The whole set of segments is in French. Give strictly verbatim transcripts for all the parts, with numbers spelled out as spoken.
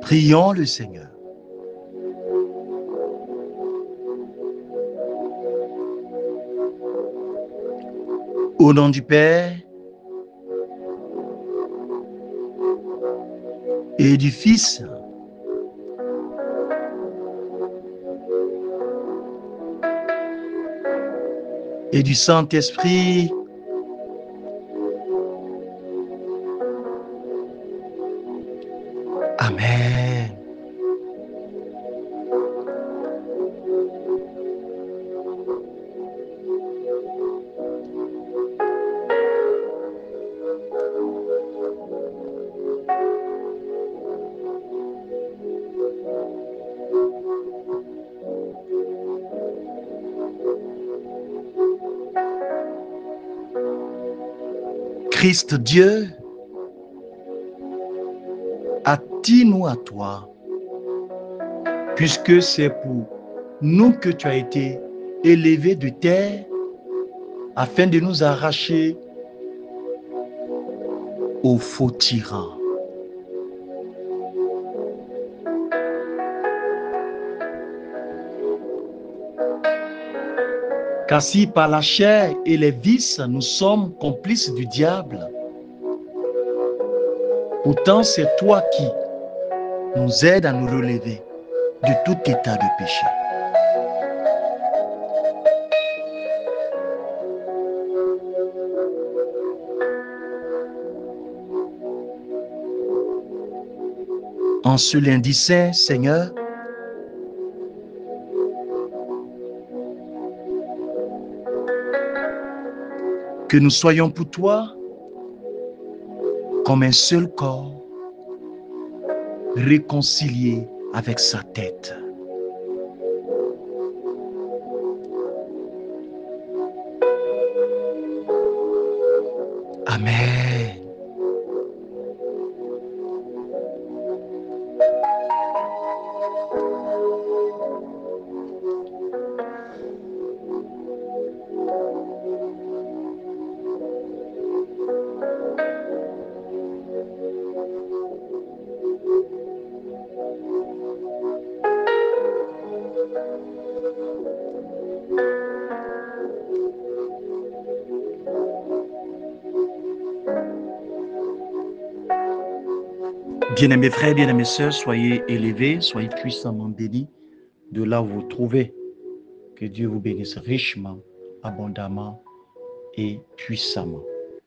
Prions le Seigneur. Au nom du Père et du Fils et du Saint-Esprit. Amen. Christ Dieu, attire-nous à toi, puisque c'est pour nous que tu as été élevé de terre, afin de nous arracher aux faux tyrans. Car si par la chair et les vices nous sommes complices du diable, pourtant c'est toi qui nous aides à nous relever de tout état de péché. En ce lundi saint, Seigneur, que nous soyons pour toi comme un seul corps, réconcilié avec sa tête. Amen. Bien-aimés frères, bien-aimés sœurs, soyez élevés, soyez puissamment bénis de là où vous vous trouvez. Que Dieu vous bénisse richement, abondamment et puissamment.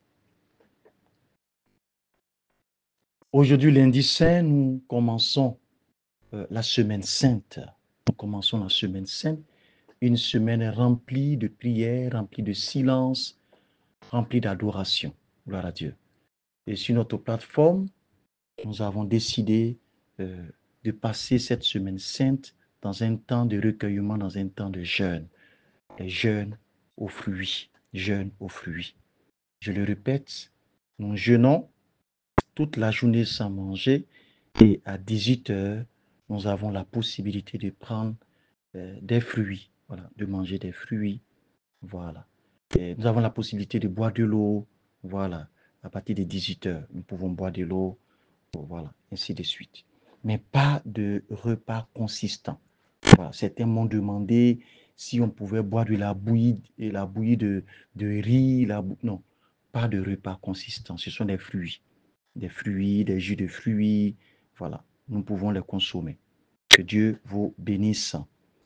Aujourd'hui, lundi saint, nous commençons euh, la semaine sainte. Nous commençons la semaine sainte, une semaine remplie de prières, remplie de silence, remplie d'adoration. Gloire à Dieu. Et sur notre plateforme, nous avons décidé euh, de passer cette semaine sainte dans un temps de recueillement, dans un temps de jeûne. Les jeûnes aux fruits, jeûne aux fruits. Je le répète, nous jeûnons toute la journée sans manger et à dix-huit heures, nous avons la possibilité de prendre euh, des fruits, voilà, de manger des fruits, voilà. Et nous avons la possibilité de boire de l'eau, voilà. À partir de dix-huit heures, nous pouvons boire de l'eau, voilà, ainsi de suite. Mais pas de repas consistant. Voilà. Certains m'ont demandé si on pouvait boire de la bouillie, de la bouillie de, de riz, la bou... non, pas de repas consistant. Ce sont des fruits, des fruits, des jus de fruits, voilà. Nous pouvons les consommer. Que Dieu vous bénisse.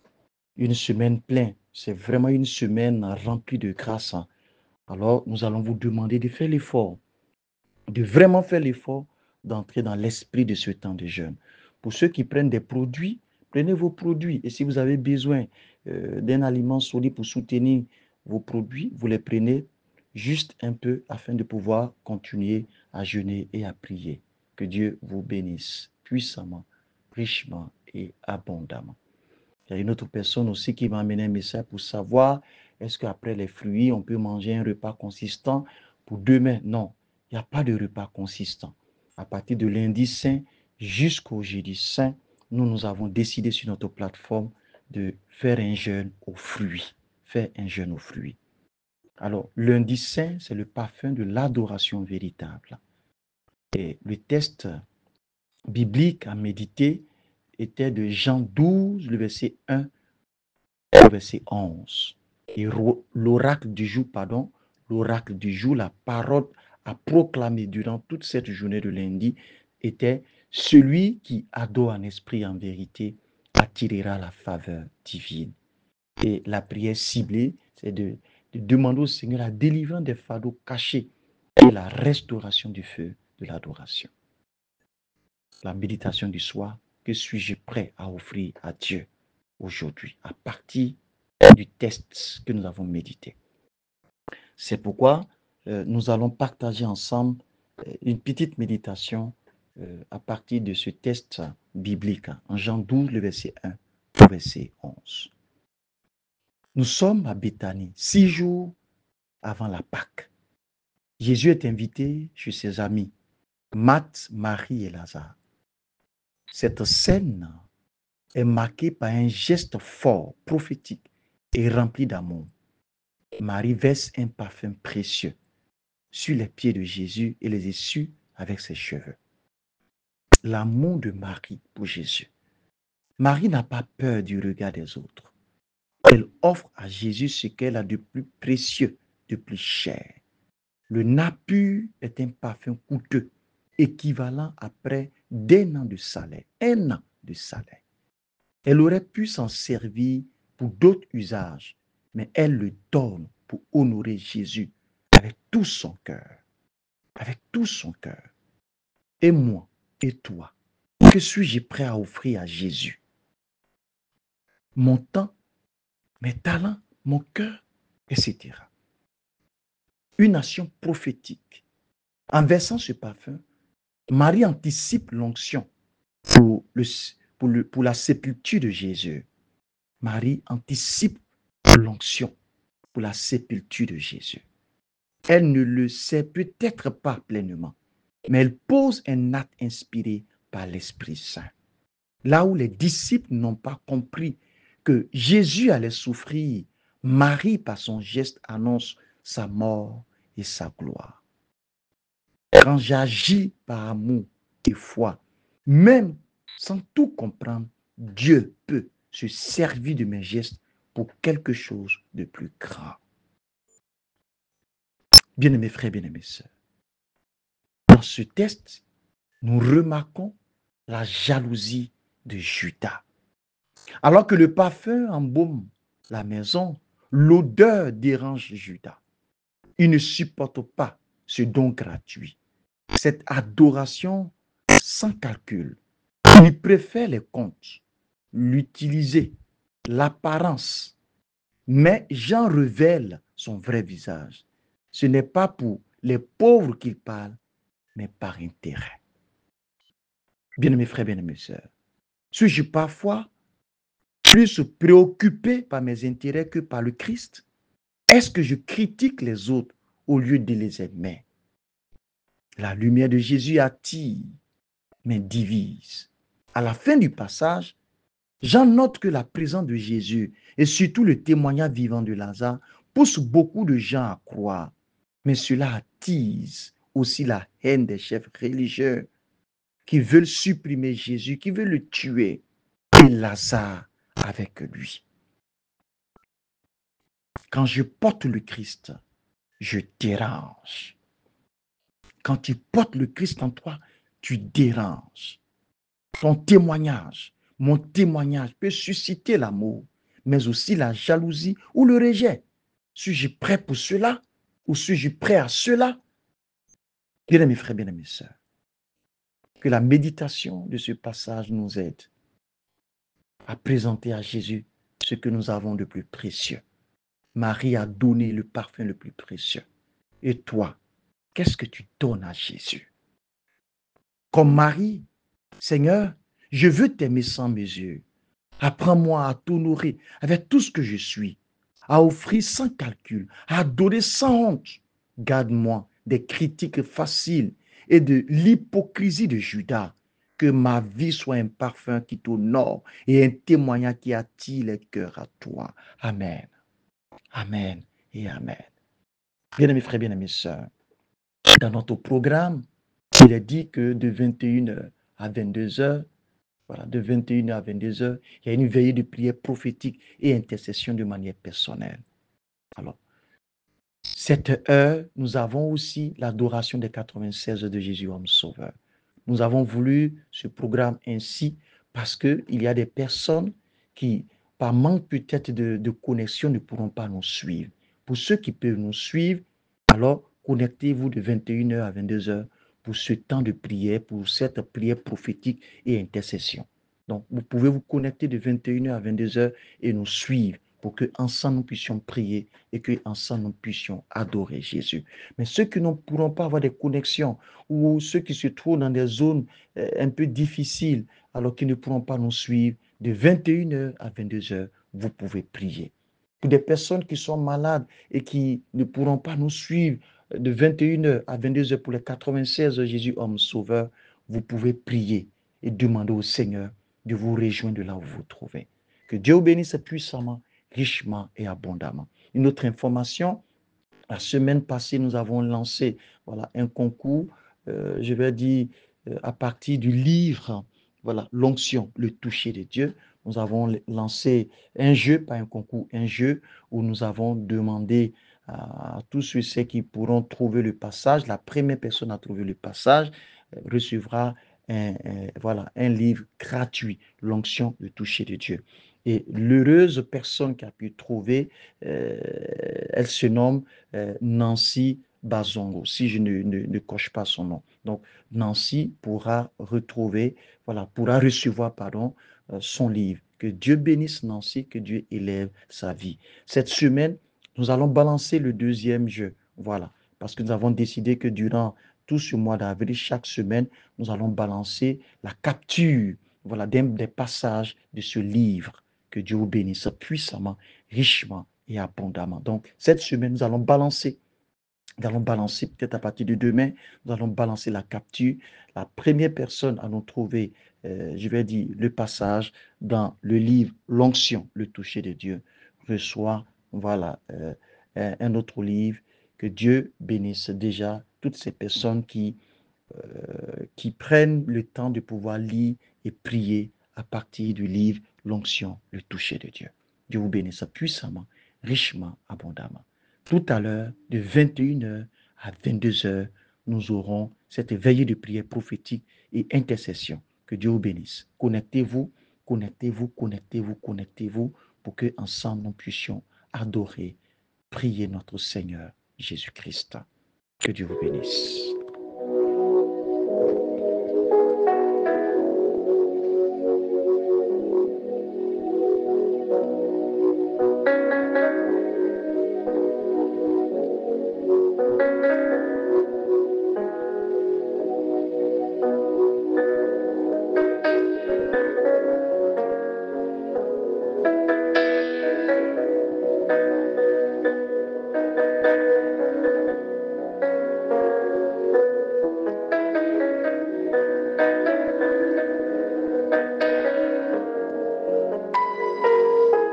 Une semaine pleine, c'est vraiment une semaine remplie de grâce. Alors, nous allons vous demander de faire l'effort, de vraiment faire l'effort d'entrer dans l'esprit de ce temps de jeûne. Pour ceux qui prennent des produits, prenez vos produits. Et si vous avez besoin euh, d'un aliment solide pour soutenir vos produits, vous les prenez juste un peu afin de pouvoir continuer à jeûner et à prier. Que Dieu vous bénisse puissamment, richement et abondamment. Il y a une autre personne aussi qui m'a amené un message pour savoir est-ce qu'après les fruits, on peut manger un repas consistant pour demain? Non, il n'y a pas de repas consistant. À partir de lundi saint jusqu'au jeudi saint, nous, nous avons décidé sur notre plateforme de faire un jeûne aux fruits. Faire un jeûne aux fruits. Alors, lundi saint, c'est le parfum de l'adoration véritable. Et le test biblique à méditer était de Jean douze, le verset un au verset onze. Et l'oracle du jour, pardon, l'oracle du jour, la parole à proclamer durant toute cette journée de lundi était: celui qui adore en esprit et en vérité attirera la faveur divine. Et la prière ciblée, c'est de, de demander au Seigneur la délivrance des fardeaux cachés et la restauration du feu de l'adoration. La méditation du soir: que suis-je prêt à offrir à Dieu aujourd'hui à partir du test que nous avons médité? C'est pourquoi euh, nous allons partager ensemble euh, une petite méditation euh, à partir de ce test biblique, hein, en Jean douze, le verset un au verset onze. Nous sommes à Béthanie, six jours avant la Pâque. Jésus est invité chez ses amis, Marthe, Marie et Lazare. Cette scène est marquée par un geste fort, prophétique et rempli d'amour. Marie verse un parfum précieux sur les pieds de Jésus et les essuie avec ses cheveux. L'amour de Marie pour Jésus. Marie n'a pas peur du regard des autres. Elle offre à Jésus ce qu'elle a de plus précieux, de plus cher. Le nard pur est un parfum coûteux, équivalent à près d'un an de salaire. Un an de salaire. Elle aurait pu s'en servir pour d'autres usages, mais elle le donne pour honorer Jésus avec tout son cœur. Avec tout son cœur. Et moi, et toi, que suis-je prêt à offrir à Jésus? Mon temps, mes talents, mon cœur, et cetera. Une action prophétique. En versant ce parfum, Marie anticipe l'onction pour, le, pour, le, pour la sépulture de Jésus. Marie anticipe l'onction pour la sépulture de Jésus. Elle ne le sait peut-être pas pleinement, mais elle pose un acte inspiré par l'Esprit Saint. Là où les disciples n'ont pas compris que Jésus allait souffrir, Marie, par son geste, annonce sa mort et sa gloire. Quand j'agis par amour et foi, même sans tout comprendre, Dieu peut se servir de mes gestes pour quelque chose de plus grand. Bien-aimés frères, bien-aimés sœurs, dans ce texte, nous remarquons la jalousie de Judas. Alors que le parfum embaume la maison, l'odeur dérange Judas. Il ne supporte pas ce don gratuit, cette adoration sans calcul. Il préfère les comptes, l'utiliser, l'apparence. Mais Jean révèle son vrai visage. Ce n'est pas pour les pauvres qu'il parle, mais par intérêt. Bien-aimés frères, bien-aimés sœurs, suis-je parfois plus préoccupé par mes intérêts que par le Christ? Est-ce que je critique les autres au lieu de les aimer? La lumière de Jésus attire, mais divise. À la fin du passage, Jean note que la présence de Jésus et surtout le témoignage vivant de Lazare pousse beaucoup de gens à croire. Mais cela attise aussi la haine des chefs religieux qui veulent supprimer Jésus, qui veulent le tuer, et Lazare avec lui. Quand je porte le Christ, je dérange. Quand tu portes le Christ en toi, tu déranges. Ton témoignage, mon témoignage peut susciter l'amour, mais aussi la jalousie ou le rejet. Suis-je prêt pour cela ou suis-je prêt à cela? Bien mes frères, bien mes sœurs, que la méditation de ce passage nous aide à présenter à Jésus ce que nous avons de plus précieux. Marie a donné le parfum le plus précieux. Et toi, qu'est-ce que tu donnes à Jésus? Comme Marie, Seigneur, je veux t'aimer sans mesure. Apprends-moi à t'honorer avec tout ce que je suis, à offrir sans calcul, à donner sans honte. Garde-moi des critiques faciles et de l'hypocrisie de Judas. Que ma vie soit un parfum qui t'honore et un témoignage qui attire les cœurs à toi. Amen. Amen et Amen. Bien-aimés frères, bien-aimés sœurs, dans notre programme, il est dit que de vingt et une heures à vingt-deux heures. Voilà, de vingt et une heures à vingt-deux heures, il y a une veillée de prière prophétique et intercession de manière personnelle. Alors, cette heure, nous avons aussi l'adoration des quatre-vingt-seize heures de Jésus, homme sauveur. Nous avons voulu ce programme ainsi parce qu'il y a des personnes qui, par manque peut-être de, de connexion, ne pourront pas nous suivre. Pour ceux qui peuvent nous suivre, alors connectez-vous de vingt et une heures à vingt-deux heures pour ce temps de prière, pour cette prière prophétique et intercession. Donc, vous pouvez vous connecter de vingt et une heures à vingt-deux heures et nous suivre pour que ensemble nous puissions prier et que ensemble nous puissions adorer Jésus. Mais ceux qui ne pourront pas avoir des connexions ou ceux qui se trouvent dans des zones euh, un peu difficiles, alors qu'ils ne pourront pas nous suivre, de vingt et une heures à vingt-deux heures, vous pouvez prier. Pour des personnes qui sont malades et qui ne pourront pas nous suivre de vingt et une heures à vingt-deux heures pour les quatre-vingt-seize heures Jésus homme sauveur, vous pouvez prier et demander au Seigneur de vous rejoindre de là où vous vous trouvez. Que Dieu vous bénisse puissamment, richement et abondamment. Une autre information, la semaine passée, nous avons lancé voilà, un concours, euh, je vais dire, euh, à partir du livre, voilà, l'onction, le toucher de Dieu. Nous avons lancé un jeu, pas un concours, un jeu où nous avons demandé à tous ceux qui pourront trouver le passage, la première personne à trouver le passage euh, recevra un, un, voilà, un livre gratuit, l'onction, le toucher de Dieu. Et l'heureuse personne qui a pu trouver, euh, elle se nomme euh, Nancy Bazongo, si je ne, ne, ne coche pas son nom. Donc, Nancy pourra retrouver, voilà, pourra recevoir, pardon, euh, son livre. Que Dieu bénisse Nancy, que Dieu élève sa vie. Cette semaine, nous allons balancer le deuxième jeu. Voilà, parce que nous avons décidé que durant tout ce mois d'avril, chaque semaine, nous allons balancer la capture, voilà, des, des passages de ce livre. Que Dieu vous bénisse puissamment, richement et abondamment. Donc, cette semaine, nous allons balancer, nous allons balancer peut-être à partir de demain, nous allons balancer la capture. La première personne à nous trouver, euh, je vais dire, le passage dans le livre L'onction, le toucher de Dieu, reçoit, voilà, euh, un autre livre. Que Dieu bénisse déjà toutes ces personnes qui, euh, qui prennent le temps de pouvoir lire et prier à partir du livre L'onction, le toucher de Dieu. Dieu vous bénisse puissamment, richement, abondamment. Tout à l'heure, de vingt et une heures à vingt-deux heures, nous aurons cette veillée de prière prophétique et intercession. Que Dieu vous bénisse. Connectez-vous, connectez-vous, connectez-vous, connectez-vous pour que ensemble nous puissions adorer, prier notre Seigneur Jésus-Christ. Que Dieu vous bénisse.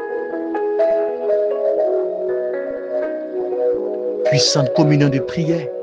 Puissante communion de prière.